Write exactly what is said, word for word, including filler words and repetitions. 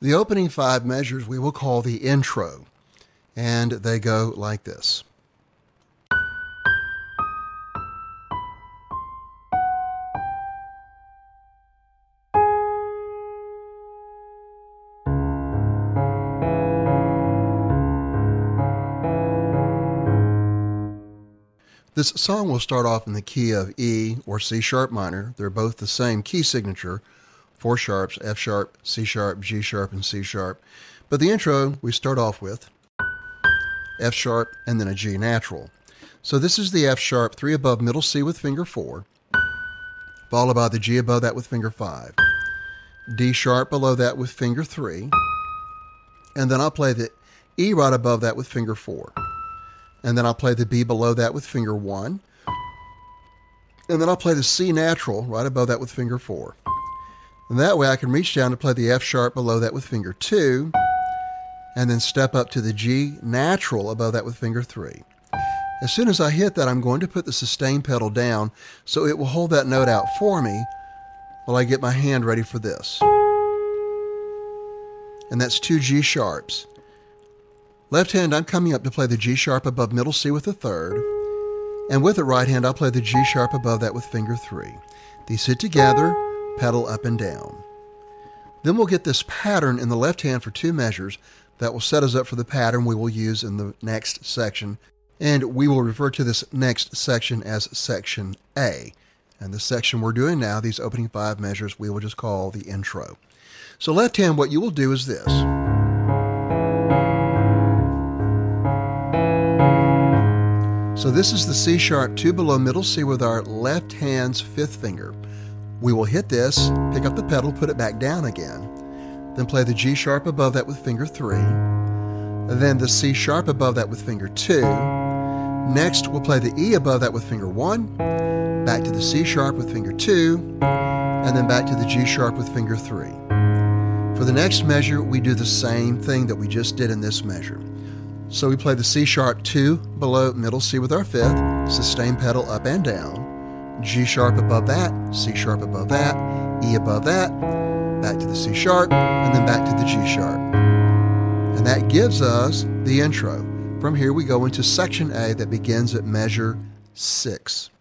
The opening five measures we will call the intro, and they go like this. This song will start off in the key of E or C sharp minor. They're both the same key signature, four sharps, F sharp, C sharp, G sharp, and C sharp. But the intro, we start off with F sharp and then a G natural. So this is the F sharp, three above middle C with finger four, followed by the G above that with finger five, D sharp below that with finger three, and then I'll play the E right above that with finger four. And then I'll play the B below that with finger one. And then I'll play the C natural right above that with finger four. And that way I can reach down to play the F sharp below that with finger two, and then step up to the G natural above that with finger three. As soon as I hit that, I'm going to put the sustain pedal down so it will hold that note out for me while I get my hand ready for this. And that's two G sharps. Left hand, I'm coming up to play the G sharp above middle C with the third, and with the right hand, I'll play the G sharp above that with finger three. These hit together, pedal up and down. Then we'll get this pattern in the left hand for two measures that will set us up for the pattern we will use in the next section, and we will refer to this next section as section A. And the section we're doing now, these opening five measures, we will just call the intro. So left hand, what you will do is this. So this is the C sharp, two below middle C with our left hand's fifth finger. We will hit this, pick up the pedal, put it back down again, then play the G sharp above that with finger three, then the C sharp above that with finger two. Next, we'll play the E above that with finger one, back to the C sharp with finger two, and then back to the G sharp with finger three. For the next measure, we do the same thing that we just did in this measure. So we play the C sharp two below middle C with our fifth, sustain pedal up and down, G sharp above that, C sharp above that, E above that, back to the C sharp, and then back to the G sharp. And that gives us the intro. From here we go into section A that begins at measure six.